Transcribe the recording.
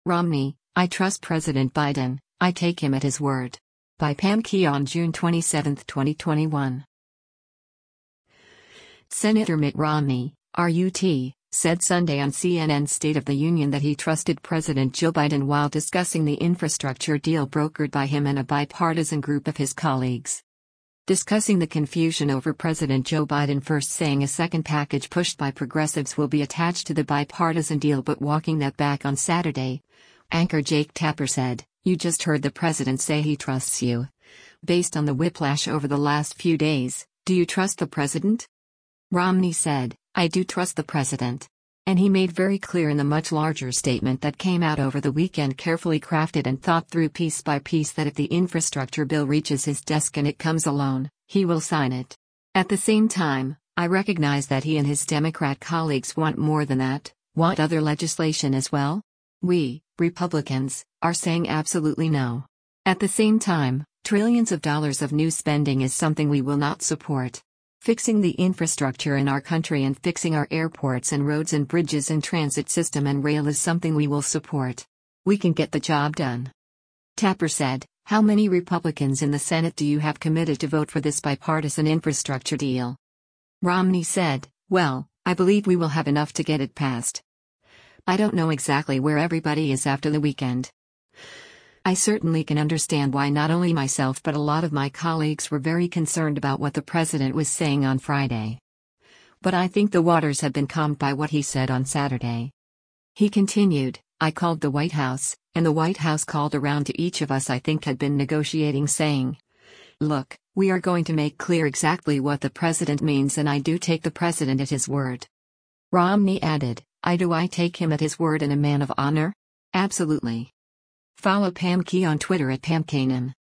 Romney, I trust President Biden, I take him at his word. By Pam Key on June 27, 2021. Senator Mitt Romney, RUT, said Sunday on CNN's State of the Union that he trusted President Joe Biden while discussing the infrastructure deal brokered by him and a bipartisan group of his colleagues. Discussing the confusion over President Joe Biden first saying a second package pushed by progressives will be attached to the bipartisan deal but walking that back on Saturday, anchor Jake Tapper said, "You just heard the president say he trusts you. Based on the whiplash over the last few days, do you trust the president?" Romney said, "I do trust the president." And he made very clear in the much larger statement that came out over the weekend, carefully crafted and thought through piece by piece, that if the infrastructure bill reaches his desk and it comes alone, he will sign it. At the same time, I recognize that he and his Democrat colleagues want more than that, want other legislation as well. We, Republicans, are saying absolutely no. At the same time, trillions of dollars of new spending is something we will not support. Fixing the infrastructure in our country and fixing our airports and roads and bridges and transit system and rail is something we will support. We can get the job done. Tapper said, "How many Republicans in the Senate do you have committed to vote for this bipartisan infrastructure deal?" Romney said, "Well, I believe we will have enough to get it passed. I don't know exactly where everybody is after the weekend. I certainly can understand why not only myself but a lot of my colleagues were very concerned about what the president was saying on Friday. But I think the waters have been calmed by what he said on Saturday." He continued, "I called the White House, and the White House called around to each of us I think had been negotiating, saying, 'Look, we are going to make clear exactly what the president means, and I do take the president at his word.'" Romney added, I take him at his word and a man of honor? Absolutely." Follow Pam Key on Twitter at PamKanan.